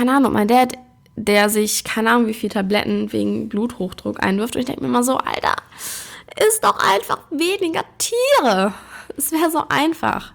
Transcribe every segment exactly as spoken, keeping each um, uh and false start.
keine Ahnung, mein Dad, der sich, keine Ahnung, wie viele Tabletten wegen Bluthochdruck einwirft. Und ich denke mir immer so, Alter, isst doch einfach weniger Tiere. Es wäre so einfach.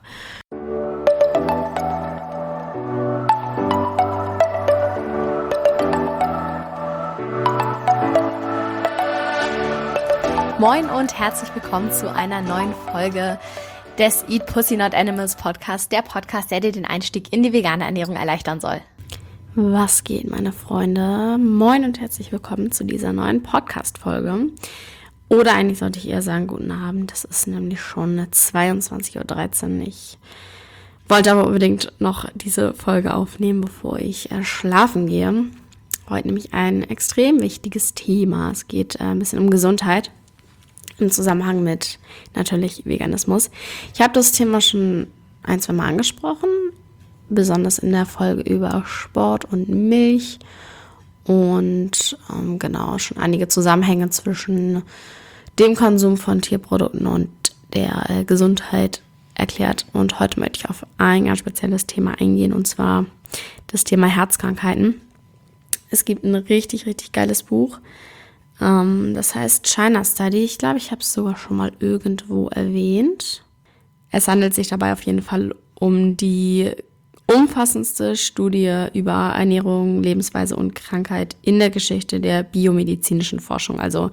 Moin und herzlich willkommen zu einer neuen Folge des Eat Pussy Not Animals Podcast, der Podcast, der dir den Einstieg in die vegane Ernährung erleichtern soll. Was geht, meine Freunde? Moin und herzlich willkommen zu dieser neuen Podcast-Folge. Oder eigentlich sollte ich eher sagen, guten Abend. Das ist nämlich schon zweiundzwanzig Uhr dreizehn. Ich wollte aber unbedingt noch diese Folge aufnehmen, bevor ich äh, schlafen gehe. Heute nämlich ein extrem wichtiges Thema. Es geht äh, ein bisschen um Gesundheit im Zusammenhang mit natürlich Veganismus. Ich habe das Thema schon ein, zwei Mal angesprochen, besonders in der Folge über Sport und Milch und ähm, genau, schon einige Zusammenhänge zwischen dem Konsum von Tierprodukten und der äh, Gesundheit erklärt. Und heute möchte ich auf ein ganz spezielles Thema eingehen, und zwar das Thema Herzkrankheiten. Es gibt ein richtig, richtig geiles Buch, ähm, das heißt China Study. Ich glaube, ich habe es sogar schon mal irgendwo erwähnt. Es handelt sich dabei auf jeden Fall um die umfassendste Studie über Ernährung, Lebensweise und Krankheit in der Geschichte der biomedizinischen Forschung. Also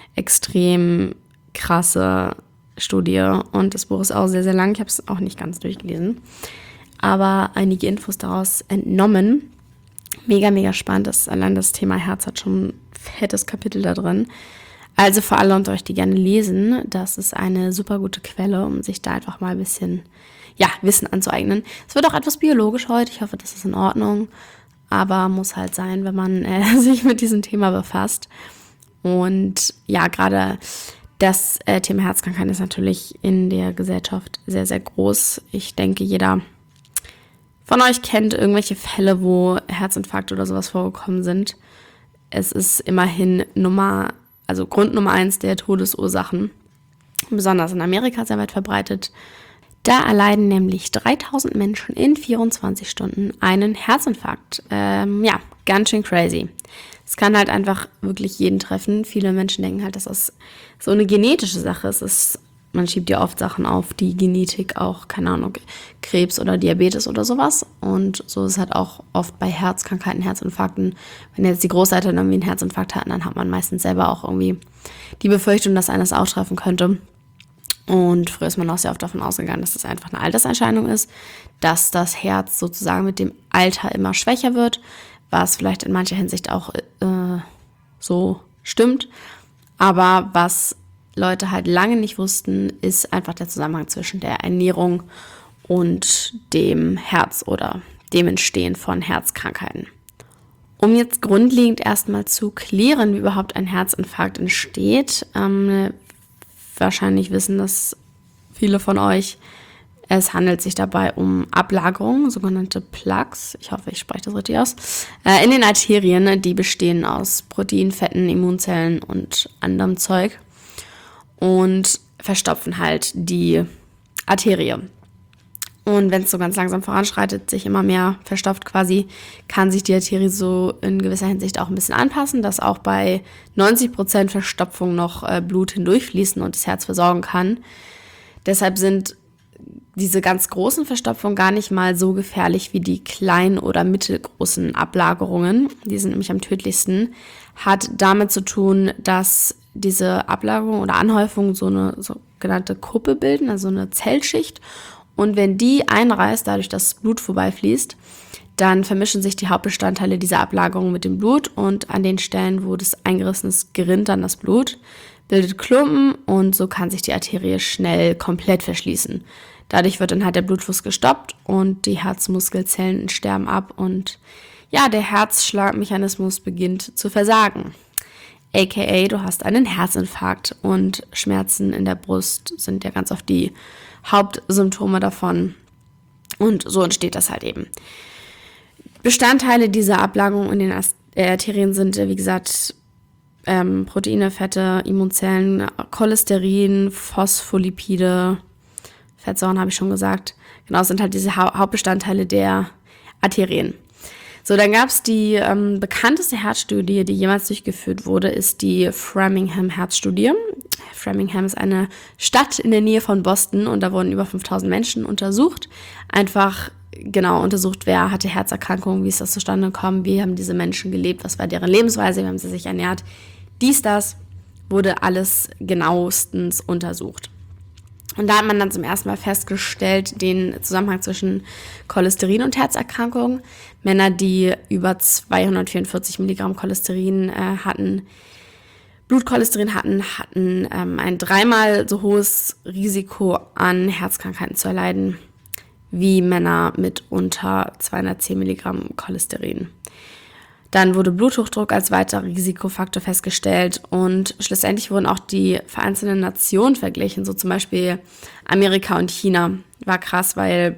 extrem krasse Studie, und das Buch ist auch sehr, sehr lang. Ich habe es auch nicht ganz durchgelesen, aber einige Infos daraus entnommen. Mega, mega spannend. Das, allein das Thema Herz hat schon ein fettes Kapitel da drin. Also für alle unter euch, die gerne lesen, das ist eine super gute Quelle, um sich da einfach mal ein bisschen ja, Wissen anzueignen. Es wird auch etwas biologisch heute. Ich hoffe, das ist in Ordnung. Aber muss halt sein, wenn man äh, sich mit diesem Thema befasst. Und ja, gerade das äh, Thema Herzkrankheit ist natürlich in der Gesellschaft sehr, sehr groß. Ich denke, jeder von euch kennt irgendwelche Fälle, wo Herzinfarkte oder sowas vorgekommen sind. Es ist immerhin Nummer, also Grund Nummer eins der Todesursachen. Besonders in Amerika sehr weit verbreitet. Da erleiden nämlich dreitausend Menschen in vierundzwanzig Stunden einen Herzinfarkt. Ähm, ja, ganz schön crazy. Es kann halt einfach wirklich jeden treffen. Viele Menschen denken halt, dass das so eine genetische Sache ist. Es ist man schiebt ja oft Sachen auf die Genetik, auch, keine Ahnung, Krebs oder Diabetes oder sowas. Und so ist es halt auch oft bei Herzkrankheiten, Herzinfarkten. Wenn jetzt die Großeltern irgendwie einen Herzinfarkt hatten, dann hat man meistens selber auch irgendwie die Befürchtung, dass eines auch treffen könnte. Und früher ist man auch sehr oft davon ausgegangen, dass das einfach eine Alterserscheinung ist, dass das Herz sozusagen mit dem Alter immer schwächer wird, was vielleicht in mancher Hinsicht auch äh, so stimmt. Aber was Leute halt lange nicht wussten, ist einfach der Zusammenhang zwischen der Ernährung und dem Herz oder dem Entstehen von Herzkrankheiten. Um jetzt grundlegend erstmal zu klären, wie überhaupt ein Herzinfarkt entsteht, ähm, wahrscheinlich wissen das viele von euch, es handelt sich dabei um Ablagerungen, sogenannte Plaques, ich hoffe, ich spreche das richtig aus, äh, in den Arterien, die bestehen aus Protein, Fetten, Immunzellen und anderem Zeug und verstopfen halt die Arterie. Und wenn es so ganz langsam voranschreitet, sich immer mehr verstopft quasi, kann sich die Arterie so in gewisser Hinsicht auch ein bisschen anpassen, dass auch bei neunzig Prozent Verstopfung noch äh, Blut hindurchfließen und das Herz versorgen kann. Deshalb sind diese ganz großen Verstopfungen gar nicht mal so gefährlich wie die kleinen oder mittelgroßen Ablagerungen. Die sind nämlich am tödlichsten. Hat damit zu tun, dass diese Ablagerung oder Anhäufung so eine sogenannte Kuppe bilden, also eine Zellschicht. Und wenn die einreißt, dadurch, dass das Blut vorbeifließt, dann vermischen sich die Hauptbestandteile dieser Ablagerung mit dem Blut, und an den Stellen, wo das eingerissen ist, gerinnt dann das Blut, bildet Klumpen, und so kann sich die Arterie schnell komplett verschließen. Dadurch wird dann halt der Blutfluss gestoppt und die Herzmuskelzellen sterben ab und ja, der Herzschlagmechanismus beginnt zu versagen. A K A du hast einen Herzinfarkt, und Schmerzen in der Brust sind ja ganz oft die Hauptsymptome davon, und so entsteht das halt eben. Bestandteile dieser Ablagerung in den Arterien sind, wie gesagt, ähm, Proteine, Fette, Immunzellen, Cholesterin, Phospholipide, Fettsäuren habe ich schon gesagt. Genau, das sind halt diese ha- Hauptbestandteile der Arterien. So, dann gab es die ähm, bekannteste Herzstudie, die jemals durchgeführt wurde, ist die Framingham-Herzstudie. Framingham ist eine Stadt in der Nähe von Boston und da wurden über fünftausend Menschen untersucht. Einfach genau untersucht, wer hatte Herzerkrankungen, wie ist das zustande gekommen, wie haben diese Menschen gelebt, was war deren Lebensweise, wie haben sie sich ernährt. Dies, das wurde alles genauestens untersucht. Und da hat man dann zum ersten Mal festgestellt, den Zusammenhang zwischen Cholesterin und Herzerkrankungen. Männer, die über zweihundertvierundvierzig Milligramm Cholesterin äh, hatten, Blutcholesterin hatten, hatten ähm, ein dreimal so hohes Risiko an Herzkrankheiten zu erleiden, wie Männer mit unter zweihundertzehn Milligramm Cholesterin. Dann wurde Bluthochdruck als weiterer Risikofaktor festgestellt und schlussendlich wurden auch die vereinzelten Nationen verglichen, so zum Beispiel Amerika und China. War krass, weil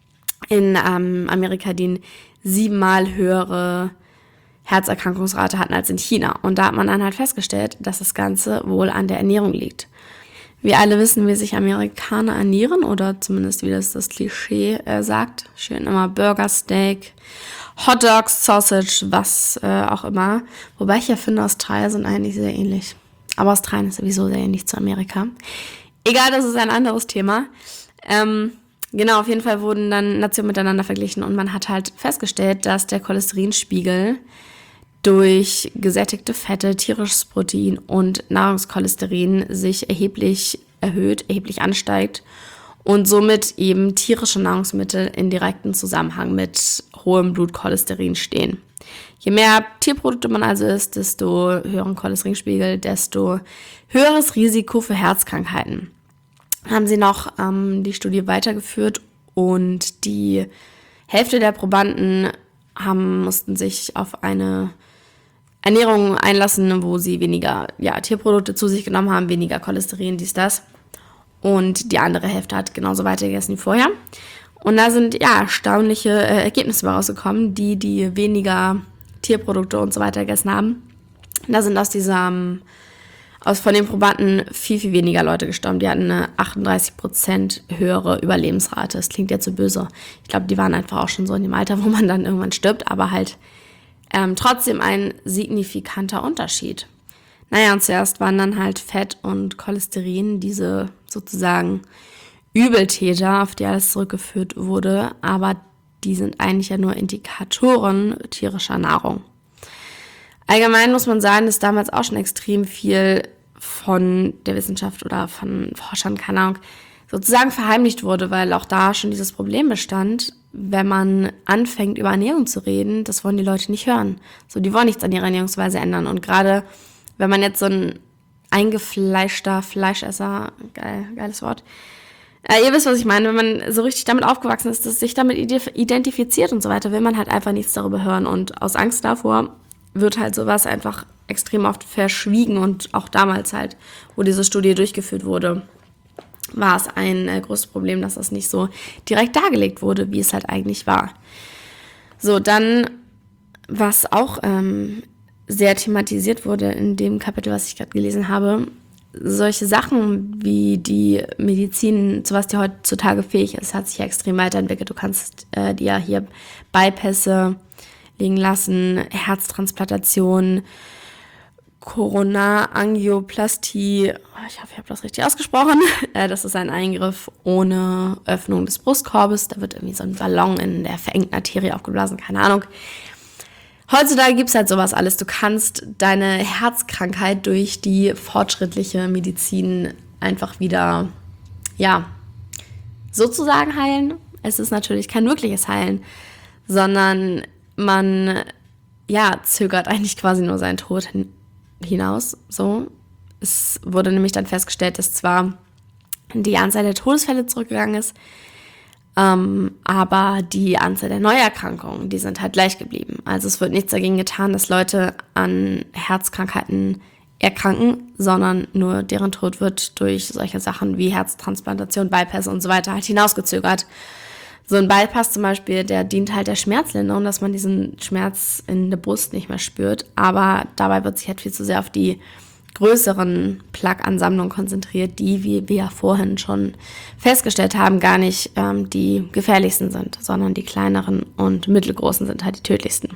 in ähm, Amerika die siebenmal höhere Herzerkrankungsrate hatten als in China. Und da hat man dann halt festgestellt, dass das Ganze wohl an der Ernährung liegt. Wir alle wissen, wie sich Amerikaner ernähren oder zumindest wie das das Klischee äh, sagt. Schön immer Burger, Steak, Hot Dogs, Sausage, was äh, auch immer. Wobei ich ja finde, Australier sind eigentlich sehr ähnlich. Aber Australien ist sowieso sehr ähnlich zu Amerika. Egal, das ist ein anderes Thema. Ähm, genau, auf jeden Fall wurden dann Nationen miteinander verglichen und man hat halt festgestellt, dass der Cholesterinspiegel durch gesättigte Fette, tierisches Protein und Nahrungscholesterin sich erheblich erhöht, erheblich ansteigt und somit eben tierische Nahrungsmittel in direkten Zusammenhang mit hohem Blutcholesterin stehen. Je mehr Tierprodukte man also isst, desto höheren Cholesterinspiegel, desto höheres Risiko für Herzkrankheiten. Haben sie noch ähm, die Studie weitergeführt und die Hälfte der Probanden haben, mussten sich auf eine Ernährung einlassen, wo sie weniger ja, Tierprodukte zu sich genommen haben, weniger Cholesterin, dies, das. Und die andere Hälfte hat genauso weitergegessen wie vorher. Und da sind ja erstaunliche äh, Ergebnisse rausgekommen, die, die weniger Tierprodukte und so weiter gegessen haben. Da sind aus dieser, aus von den Probanden viel, viel weniger Leute gestorben. Die hatten eine achtunddreißig Prozent höhere Überlebensrate. Das klingt jetzt so böse. Ich glaube, die waren einfach auch schon so in dem Alter, wo man dann irgendwann stirbt, aber halt ähm, trotzdem ein signifikanter Unterschied. Naja, und zuerst waren dann halt Fett und Cholesterin, diese sozusagen Übeltäter, auf die alles zurückgeführt wurde, aber die sind eigentlich ja nur Indikatoren tierischer Nahrung. Allgemein muss man sagen, dass damals auch schon extrem viel von der Wissenschaft oder von Forschern, keine Ahnung, sozusagen verheimlicht wurde, weil auch da schon dieses Problem bestand, wenn man anfängt, über Ernährung zu reden, das wollen die Leute nicht hören. So, die wollen nichts an ihrer Ernährungsweise ändern. Und gerade wenn man jetzt so ein eingefleischter Fleischesser, geil, geiles Wort, äh, ihr wisst, was ich meine, wenn man so richtig damit aufgewachsen ist, dass sich damit identifiziert und so weiter, will man halt einfach nichts darüber hören. Und aus Angst davor wird halt sowas einfach extrem oft verschwiegen. Und auch damals halt, wo diese Studie durchgeführt wurde, war es ein äh, großes Problem, dass das nicht so direkt dargelegt wurde, wie es halt eigentlich war. So, dann, was auch ähm, sehr thematisiert wurde in dem Kapitel, was ich gerade gelesen habe, solche Sachen wie die Medizin, zu was die heutzutage fähig ist, hat sich ja extrem weiterentwickelt. Du kannst äh, dir ja hier Bypässe legen lassen, Herztransplantation, Coronarangioplastie, ich hoffe, ich habe das richtig ausgesprochen. Das ist ein Eingriff ohne Öffnung des Brustkorbes. Da wird irgendwie so ein Ballon in der verengten Arterie aufgeblasen, keine Ahnung. Heutzutage gibt es halt sowas alles. Du kannst deine Herzkrankheit durch die fortschrittliche Medizin einfach wieder, ja, sozusagen heilen. Es ist natürlich kein wirkliches Heilen, sondern man, ja, zögert eigentlich quasi nur seinen Tod hin. hinaus, so. Es wurde nämlich dann festgestellt, dass zwar die Anzahl der Todesfälle zurückgegangen ist, ähm, aber die Anzahl der Neuerkrankungen, die sind halt gleich geblieben. Also es wird nichts dagegen getan, dass Leute an Herzkrankheiten erkranken, sondern nur deren Tod wird durch solche Sachen wie Herztransplantation, Bypass und so weiter halt hinausgezögert. So ein Bypass zum Beispiel, der dient halt der Schmerzlinderung, dass man diesen Schmerz in der Brust nicht mehr spürt. Aber dabei wird sich halt viel zu sehr auf die größeren Plaque-Ansammlungen konzentriert, die, wie wir ja vorhin schon festgestellt haben, gar nicht ähm, die gefährlichsten sind, sondern die kleineren und mittelgroßen sind halt die tödlichsten.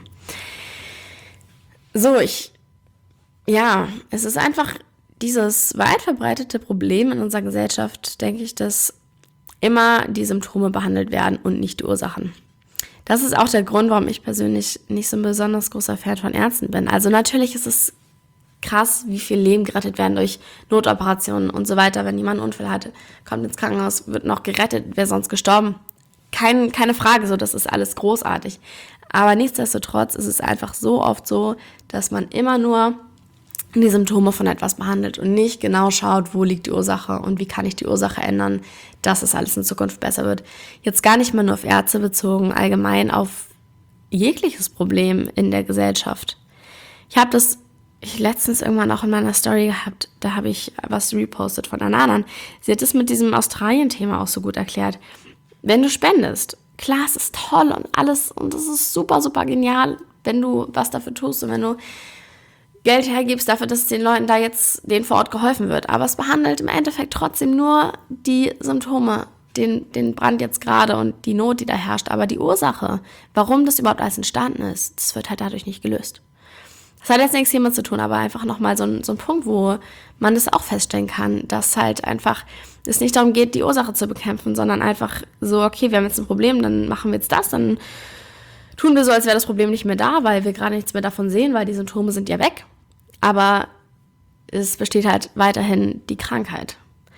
So, ich, ja, es ist einfach dieses weit verbreitete Problem in unserer Gesellschaft, denke ich, dass immer die Symptome behandelt werden und nicht die Ursachen. Das ist auch der Grund, warum ich persönlich nicht so ein besonders großer Fan von Ärzten bin. Also natürlich ist es krass, wie viel Leben gerettet werden durch Notoperationen und so weiter. Wenn jemand einen Unfall hat, kommt ins Krankenhaus, wird noch gerettet, wäre sonst gestorben. Kein, keine Frage, so, das ist alles großartig. Aber nichtsdestotrotz ist es einfach so oft so, dass man immer nur die Symptome von etwas behandelt und nicht genau schaut, wo liegt die Ursache und wie kann ich die Ursache ändern, dass es alles in Zukunft besser wird. Jetzt gar nicht mal nur auf Ärzte bezogen, allgemein auf jegliches Problem in der Gesellschaft. Ich habe das ich letztens irgendwann auch in meiner Story gehabt, da habe ich was repostet von einer anderen. Sie hat es mit diesem Australien-Thema auch so gut erklärt. Wenn du spendest, klar, es ist toll und alles und es ist super, super genial, wenn du was dafür tust und wenn du Geld hergibst dafür, dass den Leuten da jetzt denen vor Ort geholfen wird. Aber es behandelt im Endeffekt trotzdem nur die Symptome, den, den Brand jetzt gerade und die Not, die da herrscht. Aber die Ursache, warum das überhaupt alles entstanden ist, das wird halt dadurch nicht gelöst. Das hat jetzt nichts hiermit zu tun, aber einfach nochmal so ein, so ein Punkt, wo man das auch feststellen kann, dass halt einfach es nicht darum geht, die Ursache zu bekämpfen, sondern einfach so, okay, wir haben jetzt ein Problem, dann machen wir jetzt das, dann tun wir so, als wäre das Problem nicht mehr da, weil wir gerade nichts mehr davon sehen, weil die Symptome sind ja weg. Aber es besteht halt weiterhin die Krankheit.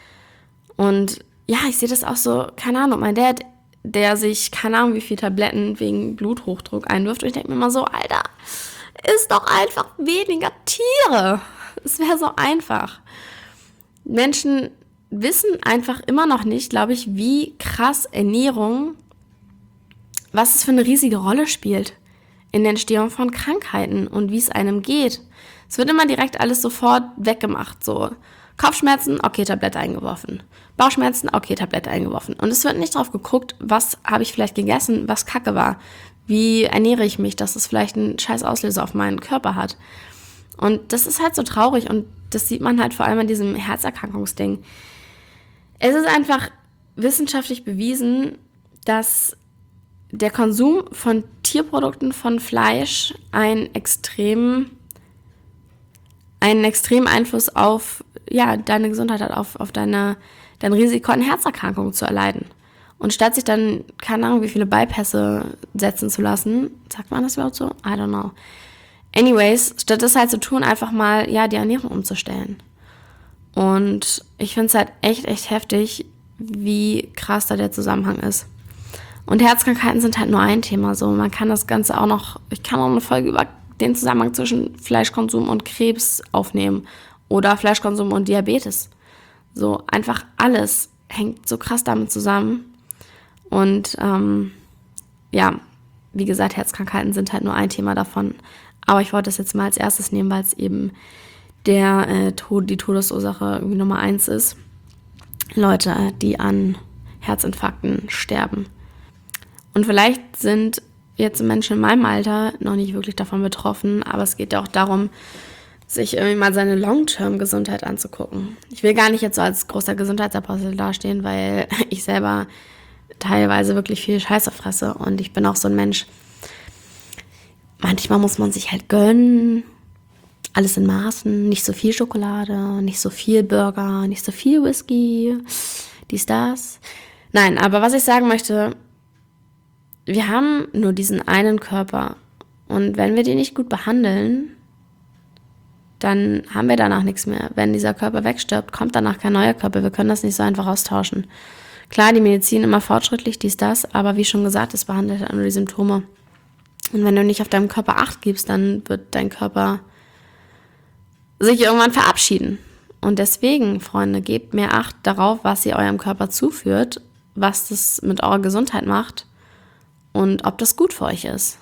Und ja, ich sehe das auch so, keine Ahnung, mein Dad, der sich, keine Ahnung, wie viele Tabletten wegen Bluthochdruck einwirft. Und ich denke mir immer so, Alter, isst doch einfach weniger Tiere. Es wäre so einfach. Menschen wissen einfach immer noch nicht, glaube ich, wie krass Ernährung, was es für eine riesige Rolle spielt in der Entstehung von Krankheiten und wie es einem geht. Es wird immer direkt alles sofort weggemacht, so Kopfschmerzen, okay, Tablette eingeworfen. Bauchschmerzen, okay, Tablette eingeworfen. Und es wird nicht drauf geguckt, was habe ich vielleicht gegessen, was Kacke war. Wie ernähre ich mich, dass es vielleicht einen scheiß Auslöser auf meinen Körper hat. Und das ist halt so traurig und das sieht man halt vor allem an diesem Herzerkrankungsding. Es ist einfach wissenschaftlich bewiesen, dass der Konsum von Tierprodukten, von Fleisch einen extremen, einen extremen Einfluss auf ja, deine Gesundheit hat, auf, auf deine, dein Risiko, eine Herzerkrankung zu erleiden. Und statt sich dann, keine Ahnung, wie viele Bypässe setzen zu lassen, sagt man das überhaupt so? I don't know. Anyways, statt das halt zu tun, einfach mal, ja, die Ernährung umzustellen. Und ich finde es halt echt, echt heftig, wie krass da der Zusammenhang ist. Und Herzkrankheiten sind halt nur ein Thema, so. Man kann das Ganze auch noch, ich kann auch eine Folge über den Zusammenhang zwischen Fleischkonsum und Krebs aufnehmen. Oder Fleischkonsum und Diabetes. So, einfach alles hängt so krass damit zusammen. Und ähm, ja, wie gesagt, Herzkrankheiten sind halt nur ein Thema davon. Aber ich wollte das jetzt mal als erstes nehmen, weil es eben der äh, Tod, die Todesursache irgendwie Nummer eins ist. Leute, die an Herzinfarkten sterben. Und vielleicht sind jetzt Menschen in meinem Alter noch nicht wirklich davon betroffen, aber es geht ja auch darum, sich irgendwie mal seine Long-Term-Gesundheit anzugucken. Ich will gar nicht jetzt so als großer Gesundheitsapostel dastehen, weil ich selber teilweise wirklich viel Scheiße fresse und ich bin auch so ein Mensch, manchmal muss man sich halt gönnen, alles in Maßen, nicht so viel Schokolade, nicht so viel Burger, nicht so viel Whisky, dies, das. Nein, aber was ich sagen möchte, wir haben nur diesen einen Körper und wenn wir den nicht gut behandeln, dann haben wir danach nichts mehr. Wenn dieser Körper wegstirbt, kommt danach kein neuer Körper. Wir können das nicht so einfach austauschen. Klar, die Medizin immer fortschrittlich, dies, das, aber wie schon gesagt, es behandelt halt nur die Symptome. Und wenn du nicht auf deinem Körper Acht gibst, dann wird dein Körper sich irgendwann verabschieden. Und deswegen, Freunde, gebt mehr Acht darauf, was ihr eurem Körper zuführt, was das mit eurer Gesundheit macht und ob das gut für euch ist.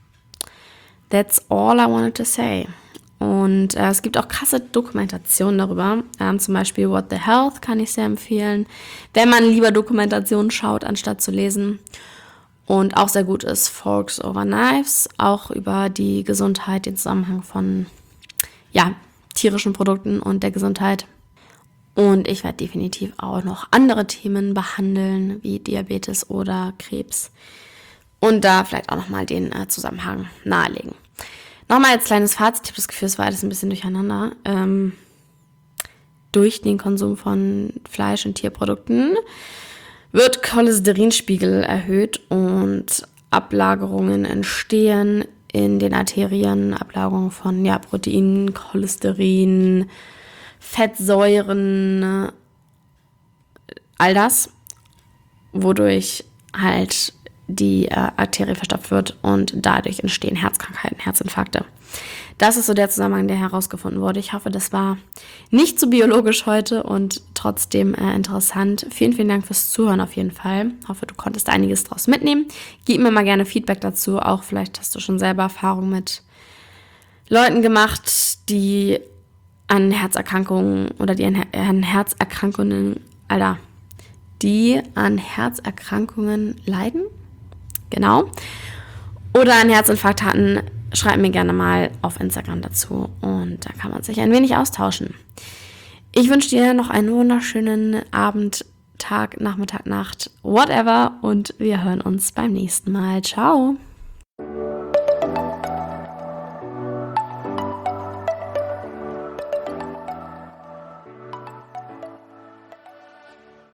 That's all I wanted to say. Und äh, es gibt auch krasse Dokumentationen darüber, ähm, zum Beispiel What the Health kann ich sehr empfehlen, wenn man lieber Dokumentationen schaut, anstatt zu lesen. Und auch sehr gut ist Forks Over Knives, auch über die Gesundheit, den Zusammenhang von ja, tierischen Produkten und der Gesundheit. Und ich werde definitiv auch noch andere Themen behandeln, wie Diabetes oder Krebs. Und da vielleicht auch nochmal den äh, Zusammenhang nahelegen. Nochmal als kleines Fazit, ich habe das Gefühl, es war alles ein bisschen durcheinander. Ähm, durch den Konsum von Fleisch- und Tierprodukten wird Cholesterinspiegel erhöht und Ablagerungen entstehen in den Arterien, Ablagerungen von ja, Proteinen, Cholesterin, Fettsäuren, all das, wodurch halt die äh, Arterie verstopft wird und dadurch entstehen Herzkrankheiten, Herzinfarkte. Das ist so der Zusammenhang, der herausgefunden wurde. Ich hoffe, das war nicht so biologisch heute und trotzdem äh, interessant. Vielen, vielen Dank fürs Zuhören auf jeden Fall. Ich hoffe, du konntest einiges draus mitnehmen. Gib mir mal gerne Feedback dazu. Auch vielleicht hast du schon selber Erfahrung mit Leuten gemacht, die an Herzerkrankungen oder die an, Her- an Herzerkrankungen, Alter, die an Herzerkrankungen leiden. Genau. Oder einen Herzinfarkt hatten, schreib mir gerne mal auf Instagram dazu und da kann man sich ein wenig austauschen. Ich wünsche dir noch einen wunderschönen Abend, Tag, Nachmittag, Nacht, whatever und wir hören uns beim nächsten Mal. Ciao!